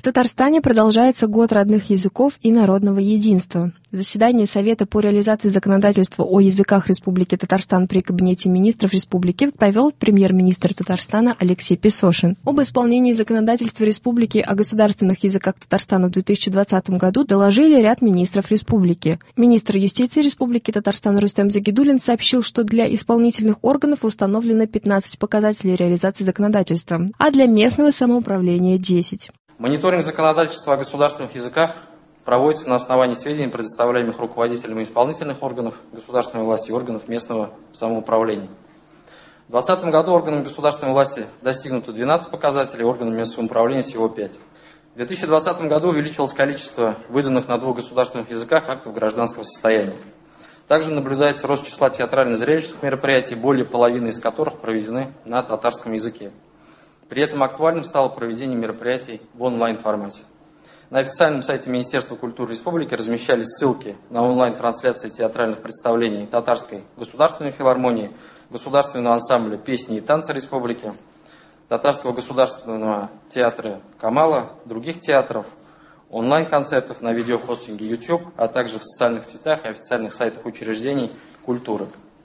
Татарстане продолжается год родных языков и народного единства. Заседание Совета по реализации законодательства о языках Республики Татарстан при Кабинете министров Республики провел премьер-министр Татарстана Алексей Песошин. Об исполнении законодательства Республики о государственных языках Татарстана в 2020 году доложили ряд министров Республики. Министр юстиции Республики Татарстан Рустем Загидуллин сообщил, что для исполнительных органов установлено 15 показателей реализации законодательства, а для местного самоуправления 10. Мониторинг законодательства о государственных языках проводится на основании сведений, предоставляемых руководителями исполнительных органов государственной власти и органов местного самоуправления. В 2020 году органами государственной власти достигнуто 12 показателей, органами местного самоуправления всего 5. В 2020 году увеличилось количество выданных на 2 государственных языках актов гражданского состояния. Также наблюдается рост числа театрально-зрелищных мероприятий, более половины из которых проведены на татарском языке. При этом актуальным стало проведение мероприятий в онлайн-формате. На официальном сайте Министерства культуры Республики размещались ссылки на онлайн-трансляции театральных представлений Татарской государственной филармонии, Государственного ансамбля песни и танца Республики, Татарского государственного театра Камала, других театров, онлайн-концертов на видеохостинге YouTube, а также в социальных сетях и официальных сайтах учреждений культуры.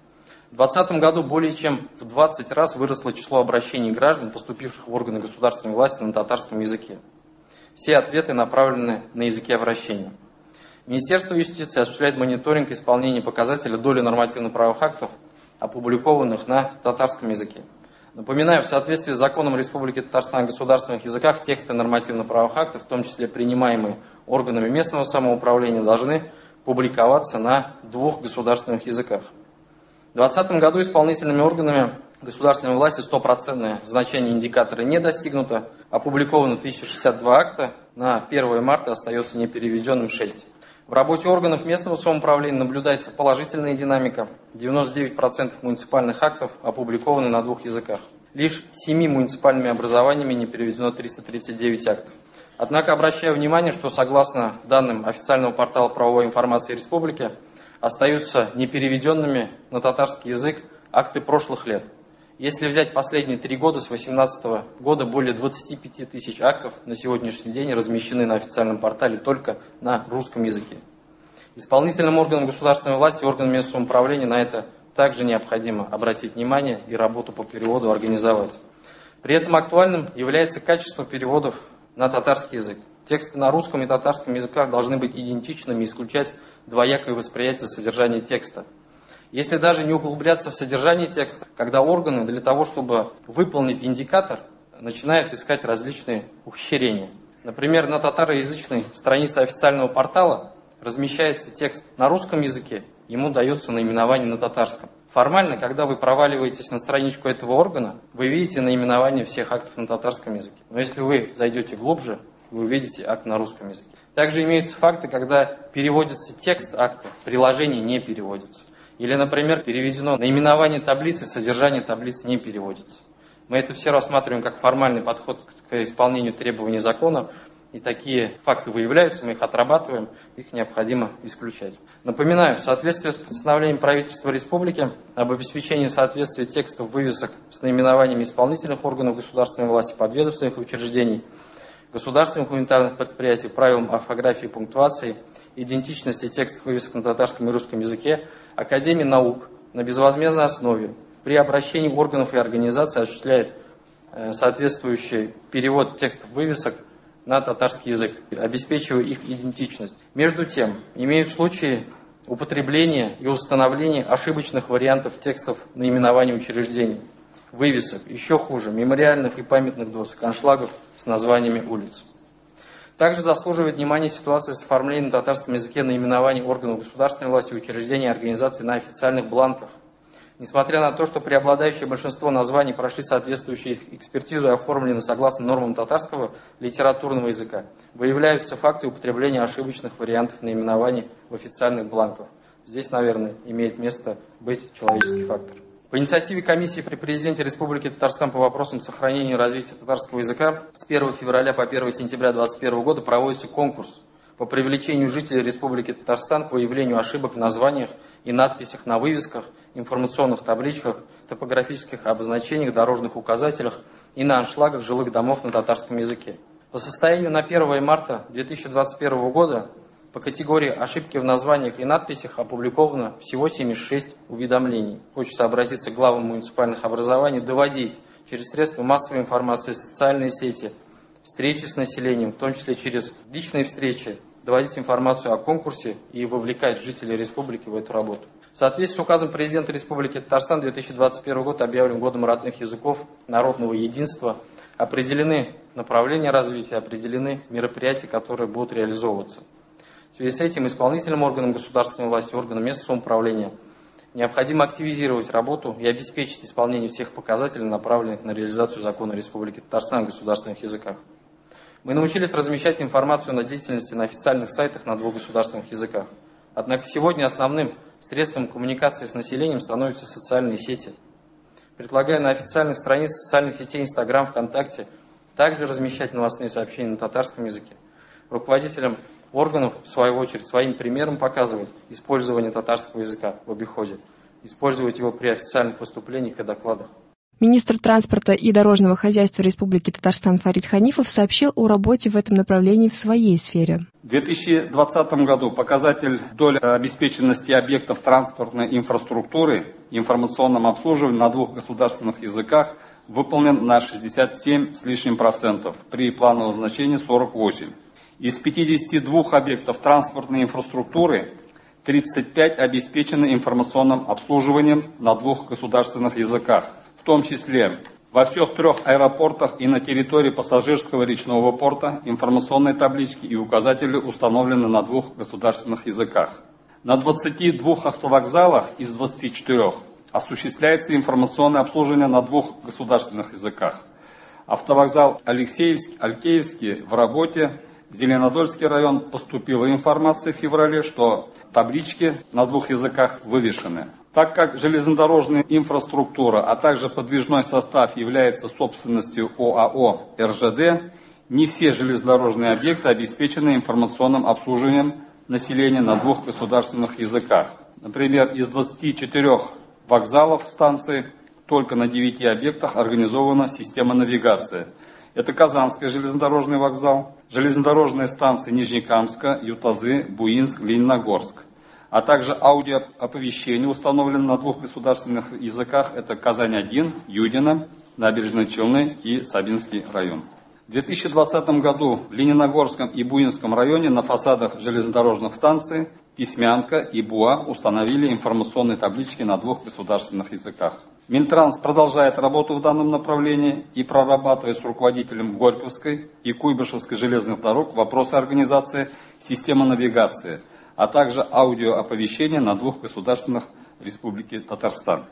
В 2020 году более чем в 20 раз выросло число обращений граждан, поступивших в органы государственной власти на татарском языке. Все ответы направлены на языке обращения. Министерство юстиции осуществляет мониторинг исполнения показателя доли нормативно-правовых актов, опубликованных на татарском языке. Напоминаю, в соответствии с законом Республики Татарстан о государственных языках, тексты нормативно-правовых актов, в том числе принимаемые органами местного самоуправления, должны публиковаться на 2 государственных языках. В 2020 году исполнительными органами государственной власти 100% значение индикатора не достигнуто. Опубликовано 1062 акта, на 1 марта остается непереведенным 6. В работе органов местного самоуправления наблюдается положительная динамика. 99% муниципальных актов опубликованы на 2 языках. Лишь 7 муниципальными образованиями не переведено 339 актов. Однако обращаю внимание, что согласно данным официального портала правовой информации Республики, остаются непереведенными на татарский язык акты прошлых лет. Если взять последние 3 года, с 2018 года более 25 тысяч актов на сегодняшний день размещены на официальном портале только на русском языке. Исполнительным органам государственной власти и органам местного самоуправления на это также необходимо обратить внимание и работу по переводу организовать. При этом актуальным является качество переводов на татарский язык. Тексты на русском и татарском языках должны быть идентичными и исключать двоякое восприятие содержания текста. Если даже не углубляться в содержание текста, когда органы для того, чтобы выполнить индикатор, начинают искать различные ухищрения. Например, на татароязычной странице официального портала размещается текст на русском языке, ему дается наименование на татарском. Формально, когда вы проваливаетесь на страничку этого органа, вы видите наименование всех актов на татарском языке. Но если вы зайдете глубже, вы увидите акт на русском языке. Также имеются факты, когда переводится текст акта, приложение не переводится. Или, например, переведено наименование таблицы, содержание таблицы не переводится. Мы это все рассматриваем как формальный подход к исполнению требований закона, и такие факты выявляются, мы их отрабатываем, их необходимо исключать. Напоминаю, в соответствии с постановлением правительства республики об обеспечении соответствия текстов вывесок с наименованиями исполнительных органов государственной власти, подведомственных учреждений, государственных гуманитарных предприятий, правилам орфографии и пунктуации, идентичности текстов вывесок на татарском и русском языке, Академия наук на безвозмездной основе при обращении органов и организаций осуществляет соответствующий перевод текстов вывесок на татарский язык, обеспечивая их идентичность. Между тем, имеют случаи употребления и установления ошибочных вариантов текстов наименований учреждений, вывесок, еще хуже, мемориальных и памятных досок, аншлагов с названиями улиц. Также заслуживает внимания ситуация с оформлением на татарском языке наименований органов государственной власти, учреждений и организаций на официальных бланках. Несмотря на то, что преобладающее большинство названий прошли соответствующую экспертизу и оформлены согласно нормам татарского литературного языка, выявляются факты употребления ошибочных вариантов наименований в официальных бланках. Здесь, наверное, имеет место быть человеческий фактор. По инициативе комиссии при президенте Республики Татарстан по вопросам сохранения и развития татарского языка с 1 февраля по 1 сентября 2021 года проводится конкурс по привлечению жителей Республики Татарстан к выявлению ошибок в названиях и надписях на вывесках, информационных табличках, топографических обозначениях, дорожных указателях и на аншлагах жилых домов на татарском языке. По состоянию на 1 марта 2021 года по категории ошибки в названиях и надписях опубликовано всего 76 уведомлений. Хочется обратиться к главам муниципальных образований, доводить через средства массовой информации, социальные сети, встречи с населением, в том числе через личные встречи, доводить информацию о конкурсе и вовлекать жителей республики в эту работу. В соответствии с указом президента Республики Татарстан 2021 год объявлен годом родных языков, народного единства. Определены направления развития, определены мероприятия, которые будут реализовываться. В связи с этим исполнительным органам государственной власти, органам местного самоуправления необходимо активизировать работу и обеспечить исполнение всех показателей, направленных на реализацию закона Республики Татарстан о государственных языках. Мы научились размещать информацию о деятельности на официальных сайтах на 2 государственных языках. Однако сегодня основным средством коммуникации с населением становятся социальные сети. Предлагаю на официальных страницах социальных сетей Instagram, ВКонтакте также размещать новостные сообщения на татарском языке. Руководителям органов, в свою очередь, своим примером показывать использование татарского языка в обиходе, использовать его при официальных выступлениях и докладах. Министр транспорта и дорожного хозяйства Республики Татарстан Фарид Ханифов сообщил о работе в этом направлении в своей сфере. В 2020 году показатель доли обеспеченности объектов транспортной инфраструктуры информационным обслуживанием на 2 государственных языках выполнен на 67 с лишним процентов, при плановом значении 48. Из 52 объектов транспортной инфраструктуры 35 обеспечены информационным обслуживанием на 2 государственных языках, в том числе во всех 3 аэропортах и на территории пассажирского речного порта информационные таблички и указатели установлены на 2 государственных языках. На 22 автовокзалах из 24 осуществляется информационное обслуживание на 2 государственных языках. Автовокзал Алексеевский в работе. Зеленодольский район поступила информация в феврале, что таблички на 2 языках вывешены. Так как железнодорожная инфраструктура, а также подвижной состав является собственностью ОАО «РЖД», не все железнодорожные объекты обеспечены информационным обслуживанием населения на 2 государственных языках. Например, из 24 вокзалов станций только на 9 объектах организована система навигации. Это Казанский железнодорожный вокзал, железнодорожные станции Нижнекамска, Ютазы, Буинск, Лениногорск, а также аудиооповещение установлено на 2 государственных языках. Это Казань-1, Юдино, Набережные Челны и Сабинский район. В 2020 году в Лениногорском и Буинском районе на фасадах железнодорожных станций Письмянка и Буа установили информационные таблички на 2 государственных языках. Минтранс продолжает работу в данном направлении и прорабатывает с руководителем Горьковской и Куйбышевской железных дорог вопросы организации системы навигации, а также аудиооповещения на 2 государственных Республики Татарстан.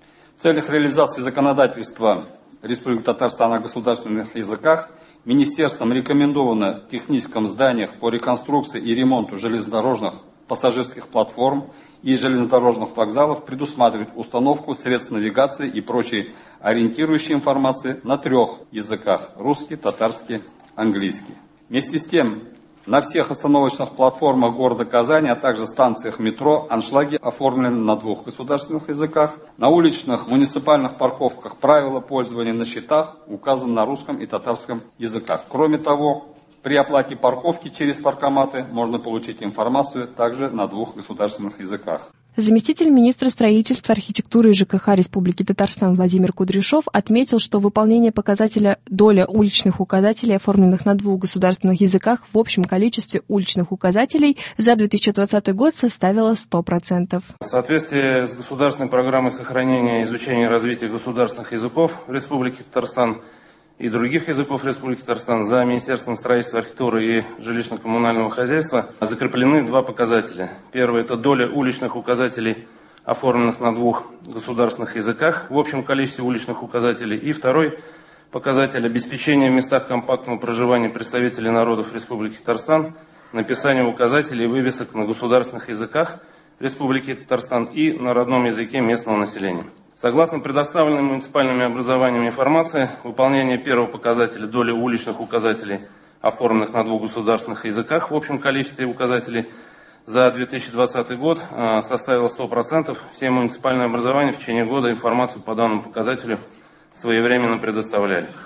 В целях реализации законодательства Республики Татарстан о государственных языках Министерством рекомендовано в техническом зданиях по реконструкции и ремонту железнодорожных пассажирских платформ и железнодорожных вокзалов предусматривать установку средств навигации и прочей ориентирующей информации на 3 языках – русский, татарский, английский. Вместе с тем, на всех остановочных платформах города Казани, а также станциях метро аншлаги оформлены на 2 государственных языках. На уличных муниципальных парковках правила пользования на счетах указаны на русском и татарском языках. Кроме того, при оплате парковки через паркоматы можно получить информацию также на 2 государственных языках. Заместитель министра строительства, архитектуры и ЖКХ Республики Татарстан Владимир Кудряшов отметил, что выполнение показателя доля уличных указателей, оформленных на 2 государственных языках, в общем количестве уличных указателей за 2020 год составило 100%. В соответствии с государственной программой сохранения, изучения и развития государственных языков Республики Татарстан и других языков Республики Татарстан за Министерством строительства, архитектуры и жилищно-коммунального хозяйства закреплены 2 показателя. Первый – это доля уличных указателей, оформленных на 2 государственных языках в общем количестве уличных указателей. И второй показатель – обеспечение в местах компактного проживания представителей народов Республики Татарстан написание указателей и вывесок на государственных языках Республики Татарстан и на родном языке местного населения. Согласно предоставленной муниципальными образованиями информации, выполнение первого показателя доли уличных указателей, оформленных на 2 государственных языках в общем количестве указателей за 2020 год составило 100%. Все муниципальные образования в течение года информацию по данному показателю своевременно предоставляли.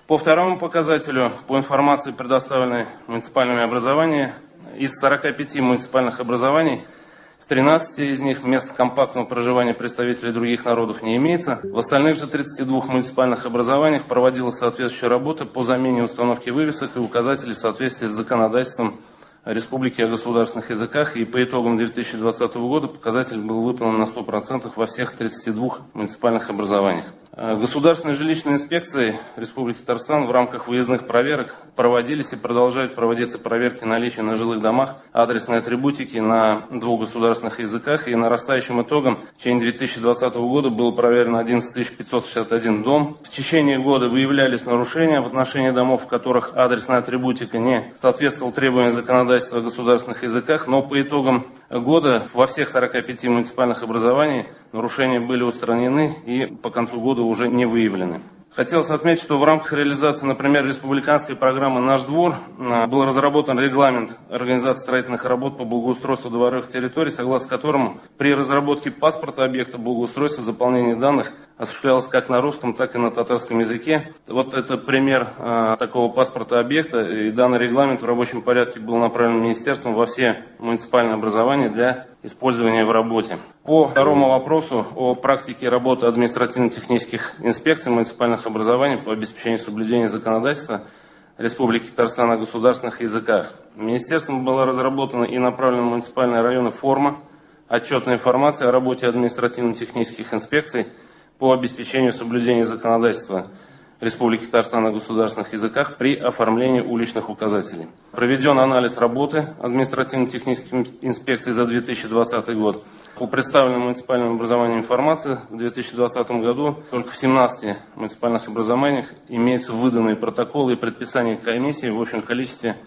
По второму показателю, по информации, предоставленной муниципальными образованиями, из 45 муниципальных образований, в 13 из них мест компактного проживания представителей других народов не имеется. В остальных же 32 муниципальных образованиях проводилась соответствующая работа по замене установки вывесок и указателей в соответствии с законодательством Республики о государственных языках, и по итогам 2020 года показатель был выполнен на 100% во всех 32 муниципальных образованиях. Государственной жилищной инспекцией Республики Татарстан в рамках выездных проверок проводились и продолжают проводиться проверки наличия на жилых домах адресной атрибутики на 2 государственных языках, и нарастающим итогом в течение 2020 года было проверено 11 561 дом. В течение года выявлялись нарушения в отношении домов, в которых адресная атрибутика не соответствовала требованиям законодательства о государственных языках, но по итогам года во всех 45 муниципальных образованиях нарушения были устранены и по концу года уже не выявлены. Хотелось отметить, что в рамках реализации, например, республиканской программы «Наш двор» был разработан регламент организации строительных работ по благоустройству дворовых территорий, согласно которому при разработке паспорта объекта благоустройства заполнение данных осуществлялось как на русском, так и на татарском языке. Вот это пример такого паспорта объекта, и данный регламент в рабочем порядке был направлен министерством во все муниципальные образования для использования в работе. По второму вопросу о практике работы административно-технических инспекций муниципальных образований по обеспечению соблюдения законодательства Республики Татарстан о государственных языках. Министерством была разработана и направлена в муниципальные районы форма отчетной информации о работе административно-технических инспекций по обеспечению соблюдения законодательства Республики Татарстан о государственных языках при оформлении уличных указателей. Проведен анализ работы административно-технических инспекций за 2020 год. По представленным муниципальным образованиям информации в 2020 году только в 17 муниципальных образованиях имеются выданные протоколы и предписания комиссии в общем количестве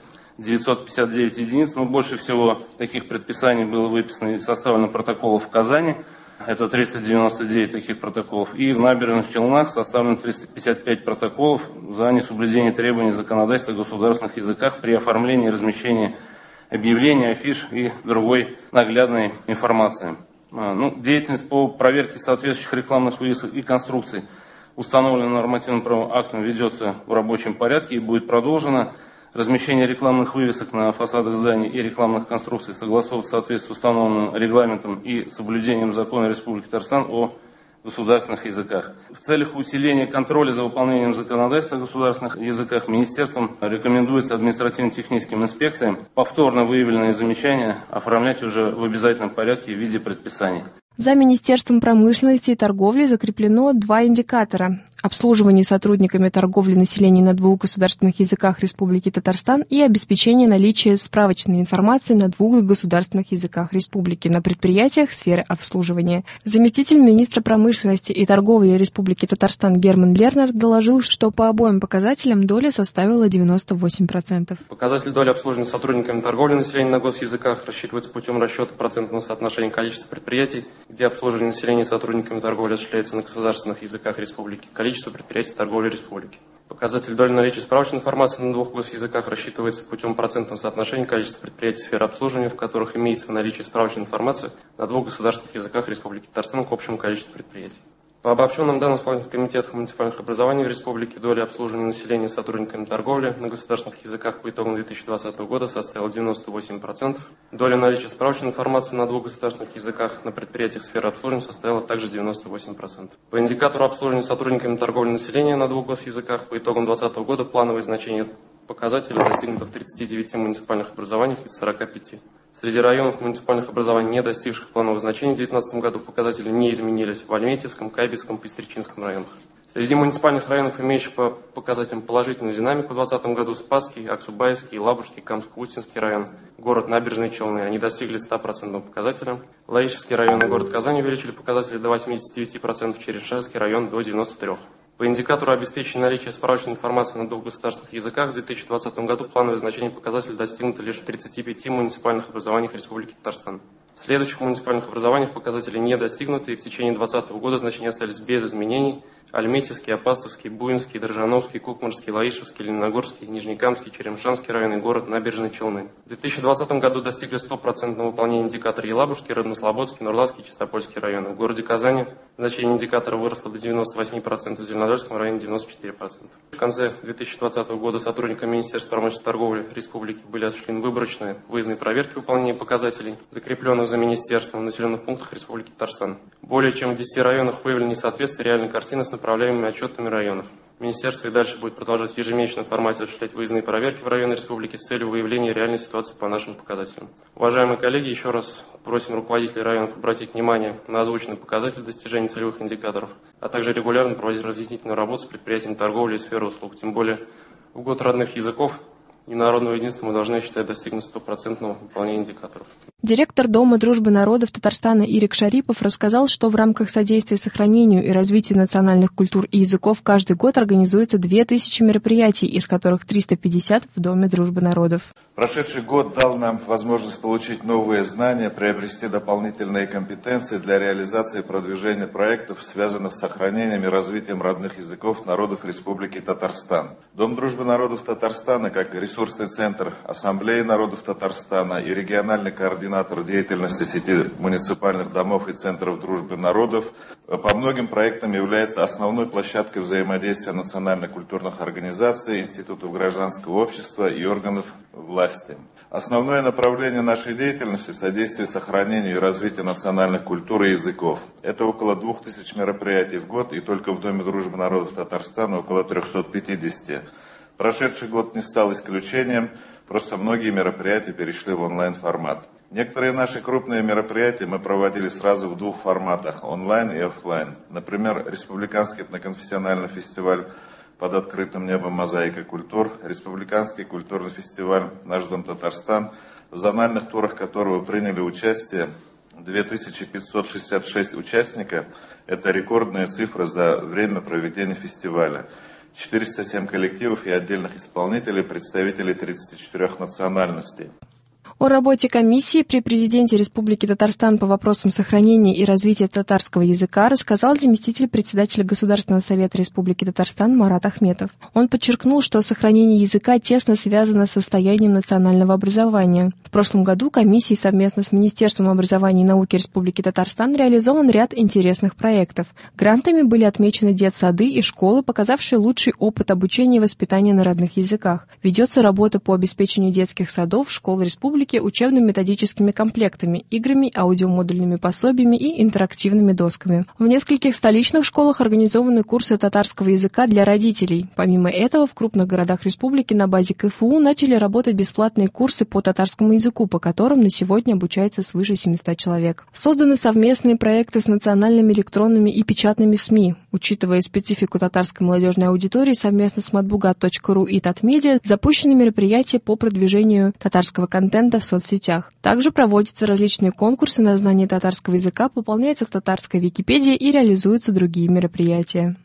959 единиц. Но больше всего таких предписаний было выписано и составлено протоколов в Казани. Это 399 таких протоколов. И в Набережных Челнах составлено 355 протоколов за несоблюдение требований законодательства о государственных языках при оформлении и размещении объявлений, афиш и другой наглядной информации. Деятельность по проверке соответствующих рекламных вывесок и конструкций, установленных нормативным правовым актом, ведется в рабочем порядке и будет продолжена. Размещение рекламных вывесок на фасадах зданий и рекламных конструкций согласовано в соответствии с установленным регламентом и соблюдением закона Республики Татарстан о государственных языках. В целях усиления контроля за выполнением законодательства о государственных языках министерством рекомендуется административно-техническим инспекциям повторно выявленные замечания оформлять уже в обязательном порядке в виде предписаний. За Министерством промышленности и торговли закреплено 2 индикатора: обслуживание сотрудниками торговли населения на 2 государственных языках Республики Татарстан и обеспечение наличия справочной информации на 2 государственных языках Республики на предприятиях сферы обслуживания. Заместитель министра промышленности и торговли Республики Татарстан Герман Лернер доложил, что по обоим показателям доля составила 98%. Показатель доли обслуживания сотрудниками торговли населения на госязыках рассчитывается путем расчета процентного соотношения количества предприятий, где обслуживание населения сотрудниками торговли осуществляется на государственных языках Республики, количество предприятий торговли Республики. Показатель доли наличия справочной информации на 2 госязыках рассчитывается путем процентного соотношения количества предприятий сферы обслуживания, в которых имеется в наличии справочной информации на 2 государственных языках Республики Татарстан к общему количеству предприятий. По обобщенным данным исполнительных комитетов муниципальных образований в Республике доля обслуживания населения сотрудниками торговли на государственных языках по итогам 2020 года составила 98%. Доля наличия справочной информации на 2 государственных языках на предприятиях сферы обслуживания составила также 98%. По индикатору обслуживания сотрудниками торговли населения на 2 госязыках по итогам 2020 года плановые значения показателя достигнуто в 39 муниципальных образованиях из 45. Среди районов муниципальных образований, не достигших плановых значений в 2019 году, показатели не изменились в Альметьевском, Кайбицком и Пестричинском районах. Среди муниципальных районов, имеющих по показателям положительную динамику в 2020 году, Спасский, Аксубайский, Лабужский, Камско-Устинский район, город Набережные Челны, они достигли 100% показателя. Лаишевский район и город Казань увеличили показатели до 89%, Черешевский район до 93%. По индикатору обеспечения наличия справочной информации на 2 государственных языках в 2020 году плановое значение показателя достигнуто лишь в 35 муниципальных образованиях Республики Татарстан. В следующих муниципальных образованиях показатели не достигнуты, и в течение 2020 года значения остались без изменений Альметьевский, Апастовский, Буинский, Дрожжановский, Кукмарский, Лаишевский, Лениногорский, Нижнекамский, Черемшанский районы, город Набережные Челны. В 2020 году достигли 100% выполнения индикатора Елабужский, Роднослободский, Нурлатский, Чистопольский районы. В городе Казани значение индикатора выросло до 98%, в Зеленодольском районе 94%. В конце 2020 года сотрудникам Министерства промышленности и торговли Республики были осуществлены выборочные выездные проверки выполнения показателей, закрепленных за Министерством в населенных пунктах Республики Татарстан. Более чем в 10 районах выявлено несоответствие реальной картины с направляемыми отчетами районов. Министерство и дальше будет продолжать в ежемесячном формате осуществлять выездные проверки в районы республики с целью выявления реальной ситуации по нашим показателям. Уважаемые коллеги, еще раз просим руководителей районов обратить внимание на озвученные показатели достижения целевых индикаторов, а также регулярно проводить разъяснительную работу с предприятиями торговли и сферы услуг. Тем более в год родных языков и народного единства мы должны, считать, достигнуть 100% выполнения индикаторов. Директор Дома дружбы народов Татарстана Ирик Шарипов рассказал, что в рамках содействия сохранению и развитию национальных культур и языков каждый год организуется 2000 мероприятий, из которых 350 в Доме дружбы народов. Прошедший год дал нам возможность получить новые знания, приобрести дополнительные компетенции для реализации и продвижения проектов, связанных с сохранением и развитием родных языков народов Республики Татарстан. Дом дружбы народов Татарстана, как ресурсный центр Ассамблеи народов Татарстана и региональный координатор деятельности сети муниципальных домов и центров дружбы народов, по многим проектам является основной площадкой взаимодействия национально-культурных организаций, институтов гражданского общества и органов власти. Основное направление нашей деятельности – содействие сохранению и развитию национальных культур и языков. Это около 2000 мероприятий в год, и только в Доме дружбы народов Татарстана около 350. Прошедший год не стал исключением, просто многие мероприятия перешли в онлайн-формат. Некоторые наши крупные мероприятия мы проводили сразу в двух форматах – онлайн и офлайн. Например, Республиканский этноконфессиональный фестиваль «Под открытым небом. Мозаика культур», Республиканский культурный фестиваль «Наш дом Татарстан», в зональных турах которого приняли участие 2566 участников. Это рекордная цифра за время проведения фестиваля. 407 коллективов и отдельных исполнителей, представителей 34 национальностей. О работе комиссии при президенте Республики Татарстан по вопросам сохранения и развития татарского языка рассказал заместитель председателя Государственного совета Республики Татарстан Марат Ахметов. Он подчеркнул, что сохранение языка тесно связано с состоянием национального образования. В прошлом году комиссией совместно с Министерством образования и науки Республики Татарстан реализован ряд интересных проектов. Грантами были отмечены детсады и школы, показавшие лучший опыт обучения и воспитания на родных языках. Ведется работа по обеспечению детских садов, школ республики учебно-методическими комплектами, играми, аудиомодульными пособиями и интерактивными досками. В нескольких столичных школах организованы курсы татарского языка для родителей. Помимо этого, в крупных городах республики на базе КФУ начали работать бесплатные курсы по татарскому языку, по которым на сегодня обучается свыше 700 человек. Созданы совместные проекты с национальными электронными и печатными СМИ. Учитывая специфику татарской молодежной аудитории, совместно с matbugat.ru и Татмедиа запущены мероприятия по продвижению татарского контента в соцсетях. Также проводятся различные конкурсы на знание татарского языка, пополняется татарская Википедия и реализуются другие мероприятия.